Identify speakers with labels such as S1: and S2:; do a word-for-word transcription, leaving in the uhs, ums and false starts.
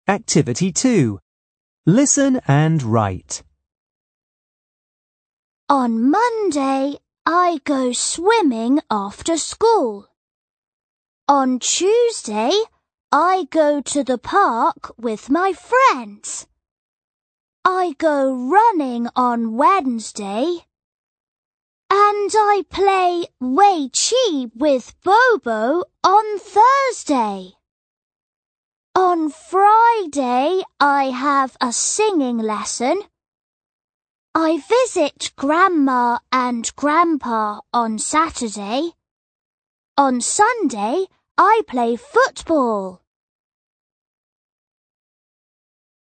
S1: Activity two. Listen and write.
S2: On Monday, I go swimming after school. On Tuesday, I go to the park with my friends. I go running on Wednesday. And I play Wei Qi with Bobo on Thursday. On Friday, I have a singing lesson. I visit Grandma and Grandpa on Saturday. On Sunday, I play football.